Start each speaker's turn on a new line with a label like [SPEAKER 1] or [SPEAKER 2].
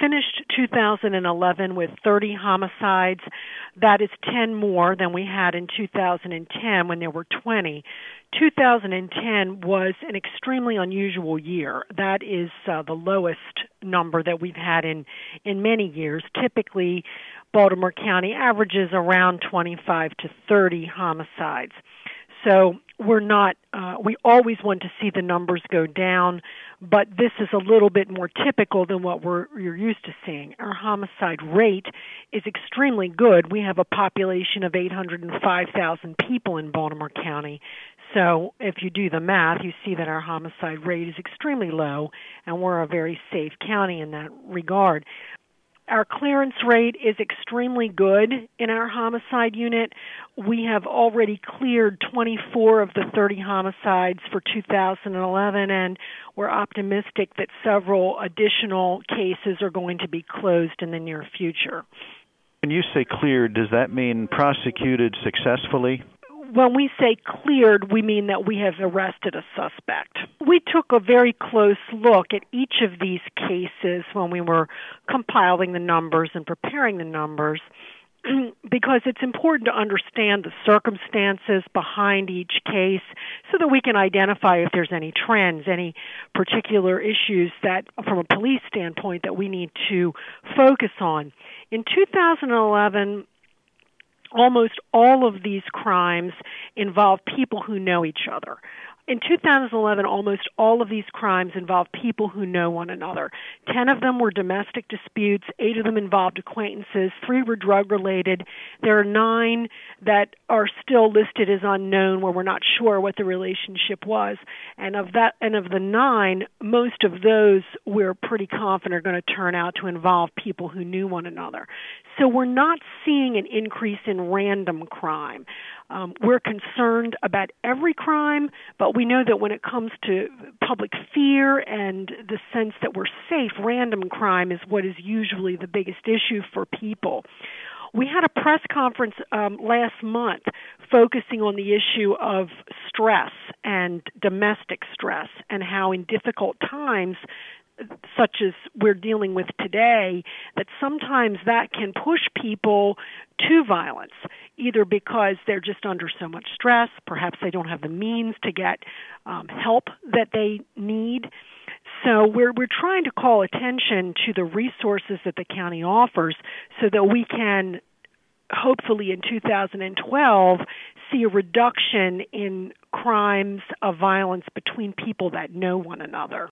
[SPEAKER 1] finished 2011 with 30 homicides. That is 10 more than we had in 2010 when there were 20. 2010 was an extremely unusual year. That is the lowest number that we've had in many years. Typically, Baltimore County averages around 25 to 30 homicides. So we always want to see the numbers go down, but this is a little bit more typical than what you're used to seeing. Our homicide rate is extremely good. We have a population of 805,000 people in Baltimore County. So if you do the math, you see that our homicide rate is extremely low, and we're a very safe county in that regard. Our clearance rate is extremely good in our homicide unit. We have already cleared 24 of the 30 homicides for 2011, and we're optimistic that several additional cases are going to be closed in the near future.
[SPEAKER 2] When you say cleared, does that mean prosecuted successfully?
[SPEAKER 1] When we say cleared, we mean that we have arrested a suspect. We took a very close look at each of these cases when we were compiling the numbers and preparing the numbers, because it's important to understand the circumstances behind each case so that we can identify if there's any trends, any particular issues that, from a police standpoint, that we need to focus on. In 2011, almost all of these crimes involve people who know each other. In 2011, almost all of these crimes involved people who know one another. 10 of them were domestic disputes. 8 of them involved acquaintances. 3 were drug-related. There are 9 that are still listed as unknown, where we're not sure what the relationship was. And of the 9, most of those we're pretty confident are going to turn out to involve people who knew one another. So we're not seeing an increase in random crime. We're concerned about every crime, but we know that when it comes to public fear and the sense that we're safe, random crime is what is usually the biggest issue for people. We had a press conference last month focusing on the issue of stress and domestic stress and how in difficult times such as we're dealing with today, that sometimes that can push people to violence, either because they're just under so much stress, perhaps they don't have the means to get help that they need. So we're trying to call attention to the resources that the county offers so that we can hopefully in 2012 see a reduction in crimes of violence between people that know one another.